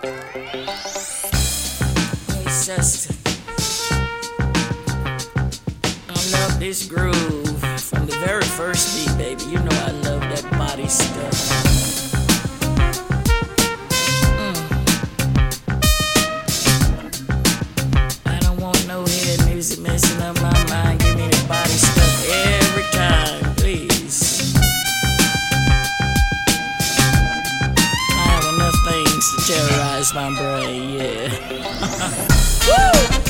It's just, I love this groove from the very first beat, baby. You know I love that body stuff. I don't want no head music messing up my mind. Give me the body stuff every time, please. I have enough things to terrorize my brain, yeah. Woo!